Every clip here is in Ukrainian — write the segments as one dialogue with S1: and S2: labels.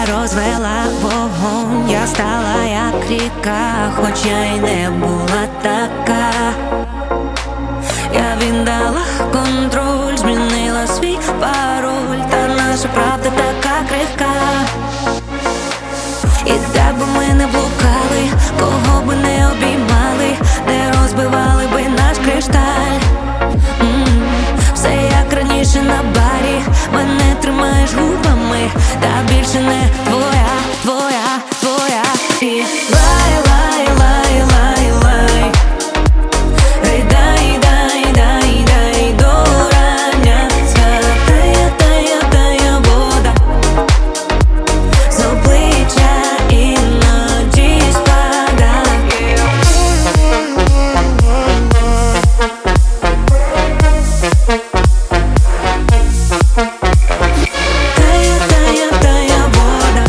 S1: розвела вогонь, я стала як ріка, хоча й не була така. Я віддала контроль, змінила свій пароль, та наша правда така крихка. І так би ми не блукали, кого би не обіймали, не розбивали би наш кришталь. Все як раніше на барі, мене тримаєш губами, та більше не твоя, твоя, твоя. І лай, лай, лай, лай, лай. Ей, дай, дай, дай, дай до рання. Тая вода з обличчя іноді спада. Тая вода.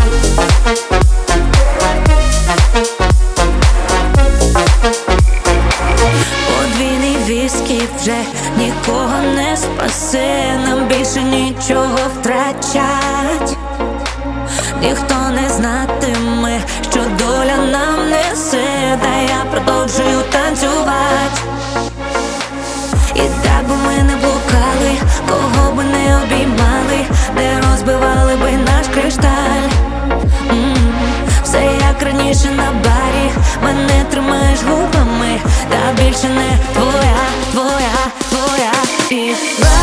S1: Подвійний віскі вже нікого не спасе, нам більше нічого втрачать. Ніхто не знатиме, що доля нам несе, та я продовжую танцювати. І так би ми не блукали, кого би не обіймали, не розбивали би наш кришталь. Все як раніше на барі, мене тримаєш губами, та більше не твоя, твоя, твоя. І